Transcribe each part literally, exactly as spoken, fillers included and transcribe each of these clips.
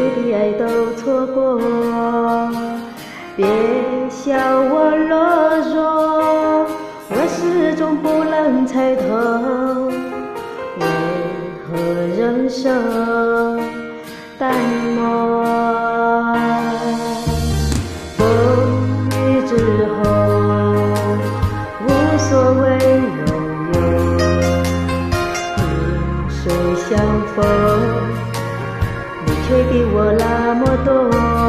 的爱都错过，别笑我懦弱，我始终不能猜透，为何人生淡漠？风雨之后，无所谓拥有，萍水相逢，你却给我那么多，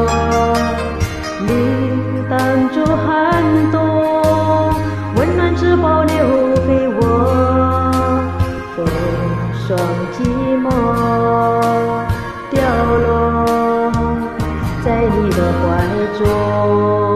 你挡住寒冬，温暖只保留给我，风霜寂寞掉落在你的怀中，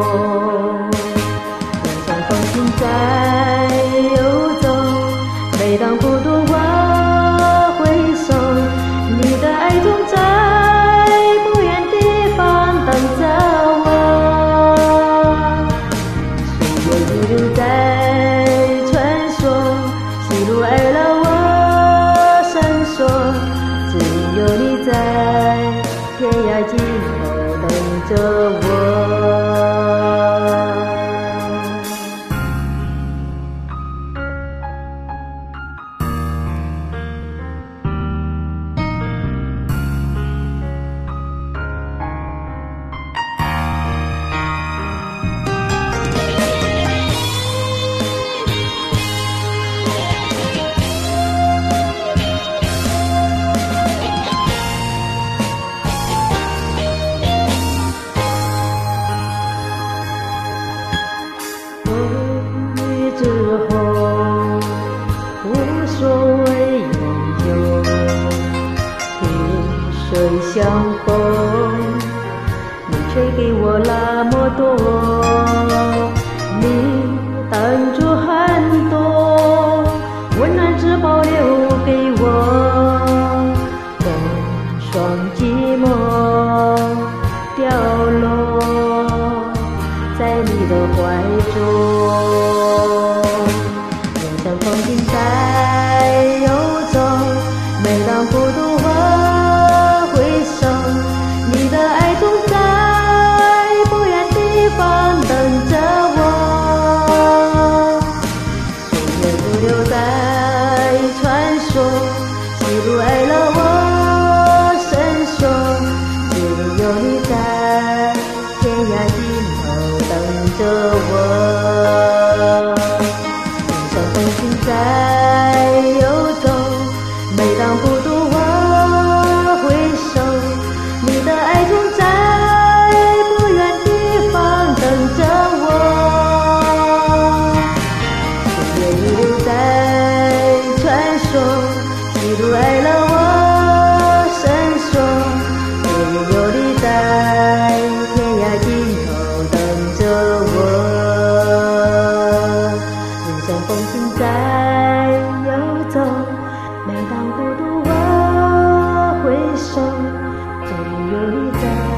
人生风景在游走，每当孤独我回首，你的爱总在不远地方等着我，岁月如流在穿梭，喜怒哀乐我闪烁，只有你在天涯尽头等着我。之后无所谓拥有，萍水相逢，你却给我那么多，你挡住寒冬，温暖只保留给我，风霜寂寞掉落在你的怀中，风景在游走，每当孤独我回首，你的爱总在不远地方等着我，岁月如流在穿梭，喜怒哀乐我闪烁，只有你在天涯尽头等着我，风景在游走，每当孤独我回首，你的爱总在不远地方等着我，岁月如流在穿梭，喜怒哀乐我闪烁，只有你在天涯尽头等着我。风景在游走，每当孤独我回首，只有你在